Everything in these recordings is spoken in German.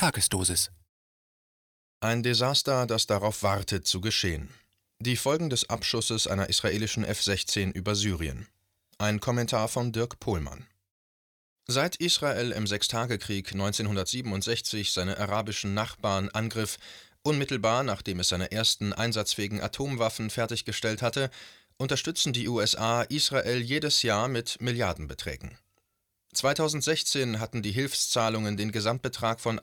Tagesdosis. Ein Desaster, das darauf wartet zu geschehen. Die Folgen des Abschusses einer israelischen F-16 über Syrien. Ein Kommentar von Dirk Pohlmann. Seit Israel im Sechstagekrieg 1967 seine arabischen Nachbarn angriff, unmittelbar nachdem es seine ersten einsatzfähigen Atomwaffen fertiggestellt hatte, unterstützen die USA Israel jedes Jahr mit Milliardenbeträgen. 2016 hatten die Hilfszahlungen den Gesamtbetrag von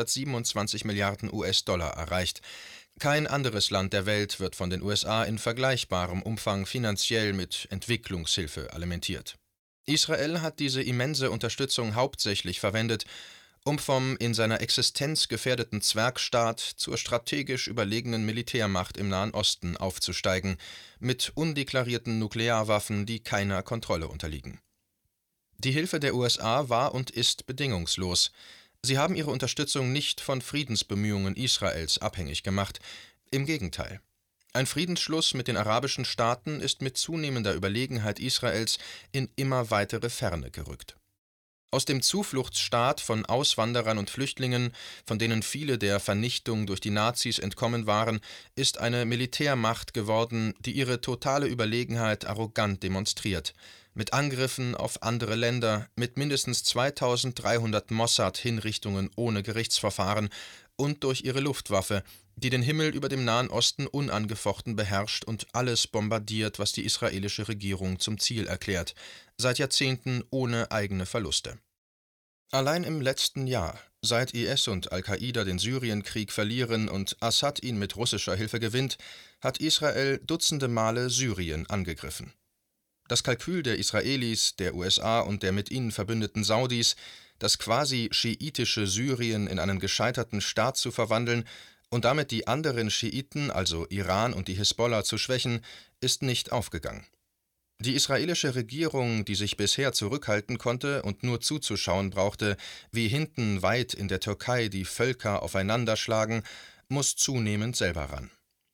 127 Milliarden US-Dollar erreicht. Kein anderes Land der Welt wird von den USA in vergleichbarem Umfang finanziell mit Entwicklungshilfe alimentiert. Israel hat diese immense Unterstützung hauptsächlich verwendet, um vom in seiner Existenz gefährdeten Zwergstaat zur strategisch überlegenen Militärmacht im Nahen Osten aufzusteigen, mit undeklarierten Nuklearwaffen, die keiner Kontrolle unterliegen. Die Hilfe der USA war und ist bedingungslos. Sie haben ihre Unterstützung nicht von Friedensbemühungen Israels abhängig gemacht. Im Gegenteil. Ein Friedensschluss mit den arabischen Staaten ist mit zunehmender Überlegenheit Israels in immer weitere Ferne gerückt. Aus dem Zufluchtsstaat von Auswanderern und Flüchtlingen, von denen viele der Vernichtung durch die Nazis entkommen waren, ist eine Militärmacht geworden, die ihre totale Überlegenheit arrogant demonstriert, mit Angriffen auf andere Länder, mit mindestens 2300 Mossad-Hinrichtungen ohne Gerichtsverfahren und durch ihre Luftwaffe, die den Himmel über dem Nahen Osten unangefochten beherrscht und alles bombardiert, was die israelische Regierung zum Ziel erklärt, seit Jahrzehnten ohne eigene Verluste. Allein im letzten Jahr, seit IS und Al-Qaida den Syrienkrieg verlieren und Assad ihn mit russischer Hilfe gewinnt, hat Israel dutzende Male Syrien angegriffen. Das Kalkül der Israelis, der USA und der mit ihnen verbündeten Saudis, das quasi schiitische Syrien in einen gescheiterten Staat zu verwandeln und damit die anderen Schiiten, also Iran und die Hisbollah, zu schwächen, ist nicht aufgegangen. Die israelische Regierung, die sich bisher zurückhalten konnte und nur zuzuschauen brauchte, wie hinten weit in der Türkei die Völker aufeinanderschlagen, muss zunehmend selber ran.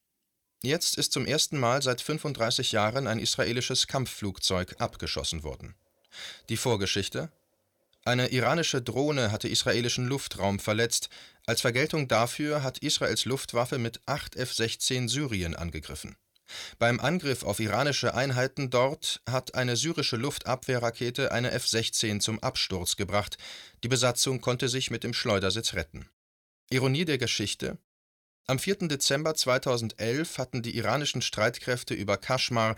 Jetzt ist zum ersten Mal seit 35 Jahren ein israelisches Kampfflugzeug abgeschossen worden. Die Vorgeschichte? Eine iranische Drohne hatte israelischen Luftraum verletzt. Als Vergeltung dafür hat Israels Luftwaffe mit 8 F-16 Syrien angegriffen. Beim Angriff auf iranische Einheiten dort hat eine syrische Luftabwehrrakete eine F-16 zum Absturz gebracht. Die Besatzung konnte sich mit dem Schleudersitz retten. Ironie der Geschichte? Am 4. Dezember 2011 hatten die iranischen Streitkräfte über Kaschmar,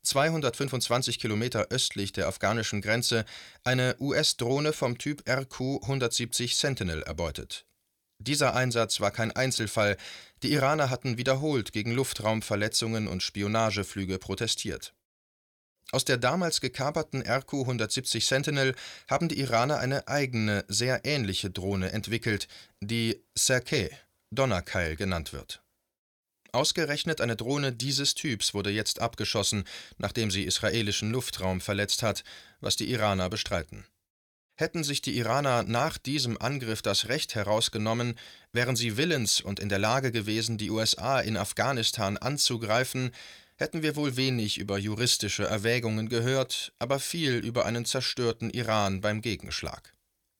225 Kilometer östlich der afghanischen Grenze, eine US-Drohne vom Typ RQ-170 Sentinel erbeutet. Dieser Einsatz war kein Einzelfall. Die Iraner hatten wiederholt gegen Luftraumverletzungen und Spionageflüge protestiert. Aus der damals gekaperten RQ-170 Sentinel haben die Iraner eine eigene, sehr ähnliche Drohne entwickelt, die Serkeh, Donnerkeil genannt wird. Ausgerechnet eine Drohne dieses Typs wurde jetzt abgeschossen, nachdem sie israelischen Luftraum verletzt hat, was die Iraner bestreiten. Hätten sich die Iraner nach diesem Angriff das Recht herausgenommen, wären sie willens und in der Lage gewesen, die USA in Afghanistan anzugreifen, hätten wir wohl wenig über juristische Erwägungen gehört, aber viel über einen zerstörten Iran beim Gegenschlag.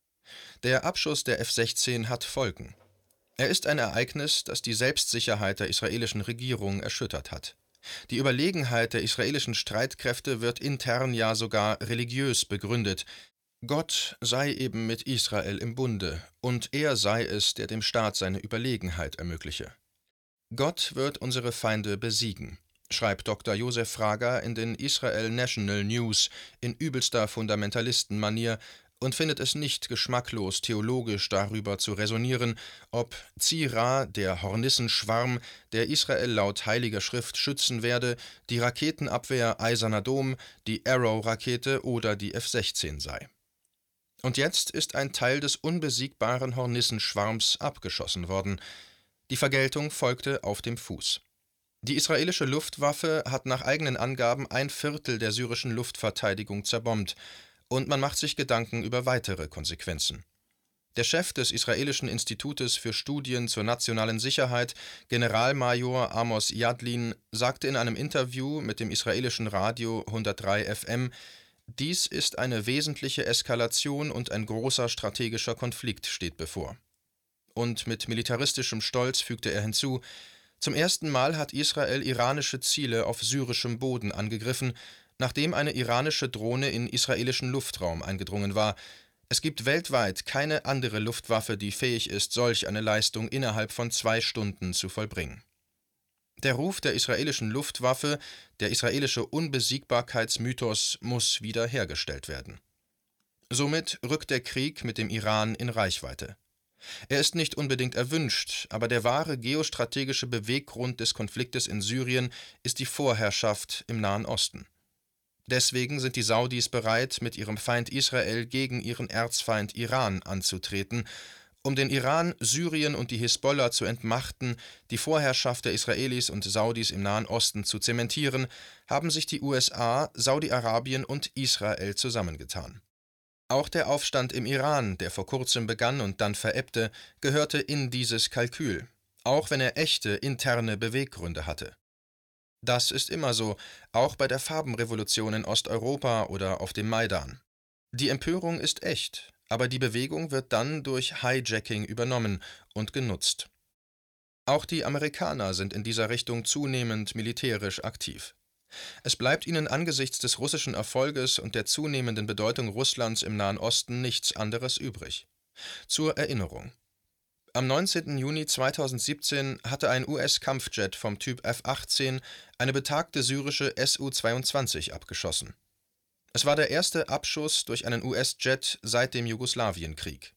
Der Abschuss der F-16 hat Folgen. Er ist ein Ereignis, das die Selbstsicherheit der israelischen Regierung erschüttert hat. Die Überlegenheit der israelischen Streitkräfte wird intern, ja sogar religiös begründet. Gott sei eben mit Israel im Bunde, und er sei es, der dem Staat seine Überlegenheit ermögliche. Gott wird unsere Feinde besiegen, schreibt Dr. Josef Frager in den Israel National News in übelster Fundamentalistenmanier und findet es nicht geschmacklos, theologisch darüber zu resonieren, ob Zira, der Hornissenschwarm, der Israel laut Heiliger Schrift schützen werde, die Raketenabwehr Eiserner Dom, die Arrow-Rakete oder die F-16 sei. Und jetzt ist ein Teil des unbesiegbaren Hornissenschwarms abgeschossen worden. Die Vergeltung folgte auf dem Fuß. Die israelische Luftwaffe hat nach eigenen Angaben 1/4 der syrischen Luftverteidigung zerbombt. Und man macht sich Gedanken über weitere Konsequenzen. Der Chef des israelischen Institutes für Studien zur nationalen Sicherheit, Generalmajor Amos Yadlin, sagte in einem Interview mit dem israelischen Radio 103 FM, dies ist eine wesentliche Eskalation und ein großer strategischer Konflikt steht bevor. Und mit militaristischem Stolz fügte er hinzu: Zum ersten Mal hat Israel iranische Ziele auf syrischem Boden angegriffen, nachdem eine iranische Drohne in israelischen Luftraum eingedrungen war. Es gibt weltweit keine andere Luftwaffe, die fähig ist, solch eine Leistung innerhalb von 2 Stunden zu vollbringen. Der Ruf der israelischen Luftwaffe, der israelische Unbesiegbarkeitsmythos, muss wieder hergestellt werden. Somit rückt der Krieg mit dem Iran in Reichweite. Er ist nicht unbedingt erwünscht, aber der wahre geostrategische Beweggrund des Konfliktes in Syrien ist die Vorherrschaft im Nahen Osten. Deswegen sind die Saudis bereit, mit ihrem Feind Israel gegen ihren Erzfeind Iran anzutreten. Um den Iran, Syrien und die Hisbollah zu entmachten, die Vorherrschaft der Israelis und Saudis im Nahen Osten zu zementieren, haben sich die USA, Saudi-Arabien und Israel zusammengetan. Auch der Aufstand im Iran, der vor kurzem begann und dann verebbte, gehörte in dieses Kalkül, auch wenn er echte interne Beweggründe hatte. Das ist immer so, auch bei der Farbenrevolution in Osteuropa oder auf dem Maidan. Die Empörung ist echt, aber die Bewegung wird dann durch Hijacking übernommen und genutzt. Auch die Amerikaner sind in dieser Richtung zunehmend militärisch aktiv. Es bleibt ihnen angesichts des russischen Erfolges und der zunehmenden Bedeutung Russlands im Nahen Osten nichts anderes übrig. Zur Erinnerung: Am 19. Juni 2017 hatte ein US-Kampfjet vom Typ F-18 eine betagte syrische Su-22 abgeschossen. Es war der erste Abschuss durch einen US-Jet seit dem Jugoslawienkrieg.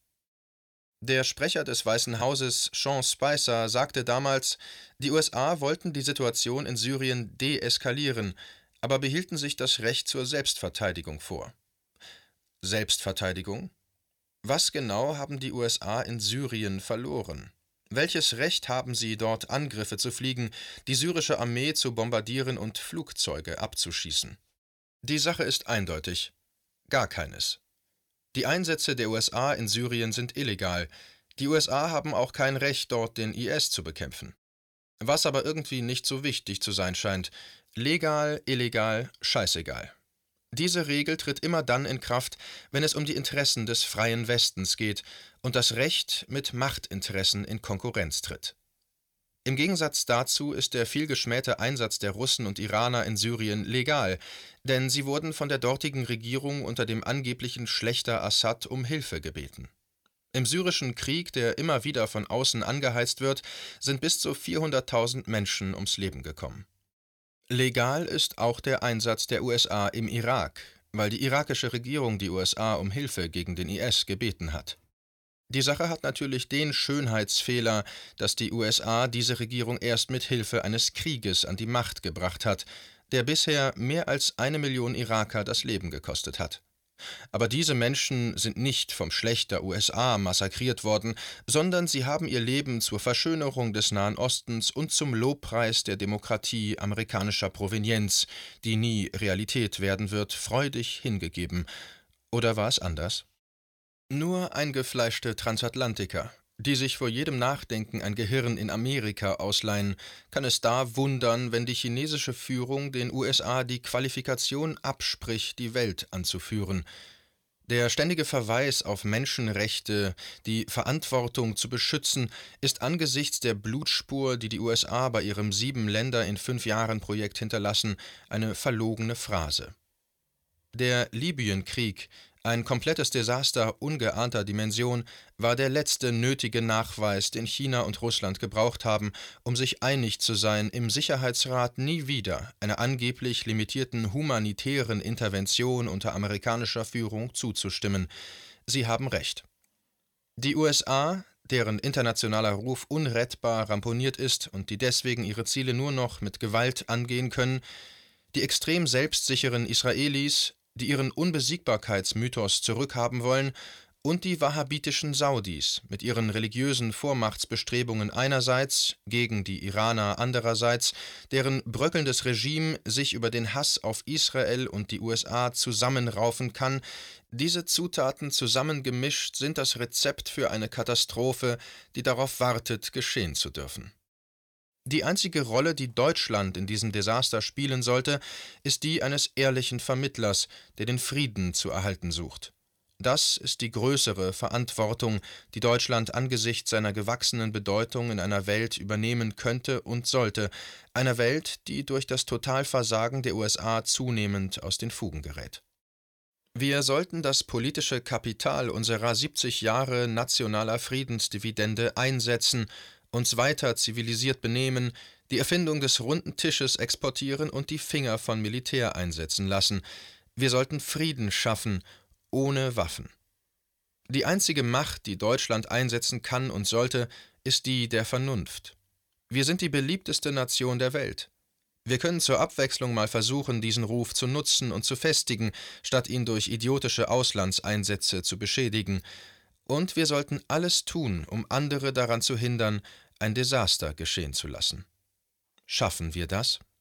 Der Sprecher des Weißen Hauses, Sean Spicer, sagte damals, die USA wollten die Situation in Syrien deeskalieren, aber behielten sich das Recht zur Selbstverteidigung vor. Selbstverteidigung? Was genau haben die USA in Syrien verloren? Welches Recht haben sie, dort Angriffe zu fliegen, die syrische Armee zu bombardieren und Flugzeuge abzuschießen? Die Sache ist eindeutig: gar keines. Die Einsätze der USA in Syrien sind illegal. Die USA haben auch kein Recht, dort den IS zu bekämpfen. Was aber irgendwie nicht so wichtig zu sein scheint: legal, illegal, scheißegal. Diese Regel tritt immer dann in Kraft, wenn es um die Interessen des freien Westens geht und das Recht mit Machtinteressen in Konkurrenz tritt. Im Gegensatz dazu ist der vielgeschmähte Einsatz der Russen und Iraner in Syrien legal, denn sie wurden von der dortigen Regierung unter dem angeblichen Schlächter Assad um Hilfe gebeten. Im syrischen Krieg, der immer wieder von außen angeheizt wird, sind bis zu 400.000 Menschen ums Leben gekommen. Legal ist auch der Einsatz der USA im Irak, weil die irakische Regierung die USA um Hilfe gegen den IS gebeten hat. Die Sache hat natürlich den Schönheitsfehler, dass die USA diese Regierung erst mit Hilfe eines Krieges an die Macht gebracht hat, der bisher mehr als 1 Million Iraker das Leben gekostet hat. Aber diese Menschen sind nicht vom Schlächter USA massakriert worden, sondern sie haben ihr Leben zur Verschönerung des Nahen Ostens und zum Lobpreis der Demokratie amerikanischer Provenienz, die nie Realität werden wird, freudig hingegeben. Oder war es anders? Nur eingefleischte Transatlantiker, die sich vor jedem Nachdenken ein Gehirn in Amerika ausleihen, kann es da wundern, wenn die chinesische Führung den USA die Qualifikation abspricht, die Welt anzuführen. Der ständige Verweis auf Menschenrechte, die Verantwortung zu beschützen, ist angesichts der Blutspur, die die USA bei ihrem 7-Länder-in-5-Jahren-Projekt hinterlassen, eine verlogene Phrase. Der Libyenkrieg, ein komplettes Desaster ungeahnter Dimension, war der letzte nötige Nachweis, den China und Russland gebraucht haben, um sich einig zu sein, im Sicherheitsrat nie wieder einer angeblich limitierten humanitären Intervention unter amerikanischer Führung zuzustimmen. Sie haben recht. Die USA, deren internationaler Ruf unrettbar ramponiert ist und die deswegen ihre Ziele nur noch mit Gewalt angehen können, die extrem selbstsicheren Israelis, die ihren Unbesiegbarkeitsmythos zurückhaben wollen, und die wahhabitischen Saudis mit ihren religiösen Vormachtsbestrebungen einerseits gegen die Iraner andererseits, deren bröckelndes Regime sich über den Hass auf Israel und die USA zusammenraufen kann, diese Zutaten zusammengemischt sind das Rezept für eine Katastrophe, die darauf wartet, geschehen zu dürfen. Die einzige Rolle, die Deutschland in diesem Desaster spielen sollte, ist die eines ehrlichen Vermittlers, der den Frieden zu erhalten sucht. Das ist die größere Verantwortung, die Deutschland angesichts seiner gewachsenen Bedeutung in einer Welt übernehmen könnte und sollte, einer Welt, die durch das Totalversagen der USA zunehmend aus den Fugen gerät. Wir sollten das politische Kapital unserer 70 Jahre nationaler Friedensdividende einsetzen, uns weiter zivilisiert benehmen, die Erfindung des Runden Tisches exportieren und die Finger von Militär einsetzen lassen. Wir sollten Frieden schaffen, ohne Waffen. Die einzige Macht, die Deutschland einsetzen kann und sollte, ist die der Vernunft. Wir sind die beliebteste Nation der Welt. Wir können zur Abwechslung mal versuchen, diesen Ruf zu nutzen und zu festigen, statt ihn durch idiotische Auslandseinsätze zu beschädigen. Und wir sollten alles tun, um andere daran zu hindern, ein Desaster geschehen zu lassen. Schaffen wir das?